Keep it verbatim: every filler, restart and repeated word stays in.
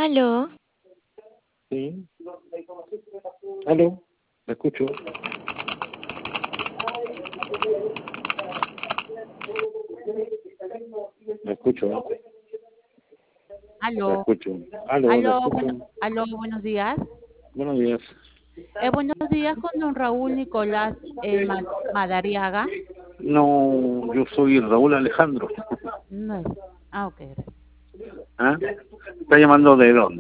Aló. Sí. Aló, me escucho. Me escucho. Me Aló, escucho. Aló, me aló, escucho. bueno, aló, buenos días. Buenos días. Eh, buenos días con don Raúl Nicolás eh, Ma- Madariaga. No, yo soy Raúl Alejandro. No es. Ah, ok, gracias. ¿Ah? ¿Está llamando de dónde?